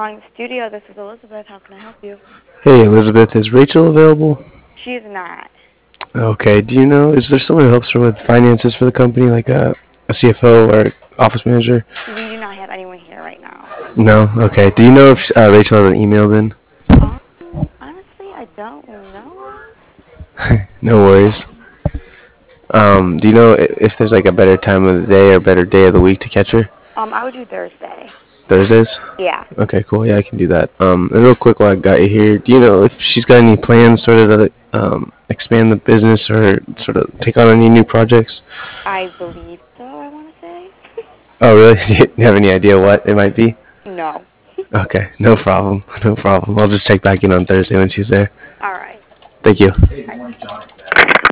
calling the studio. This is Elizabeth. How can I help you? Hey Elizabeth, is Rachel available? She is not. Okay, do you know, is there someone who helps her with finances for the company, like a CFO or office manager? We do not have anyone here right now. No? Okay. Do you know if Rachel has an email then? Um, Honestly, I don't know. No worries. Do you know if there's like a better time of the day or better day of the week to catch her? I would do Thursday. Thursdays? Yeah. Okay, cool. Yeah, I can do that. And real quick while I got you here, do you know if she's got any plans sort of to expand the business or sort of take on any new projects? I believe so, I want to say. Oh, really? Do you have any idea what it might be? No. Okay, no problem. No problem. I'll just check back in on Thursday when she's there. All right. Thank you.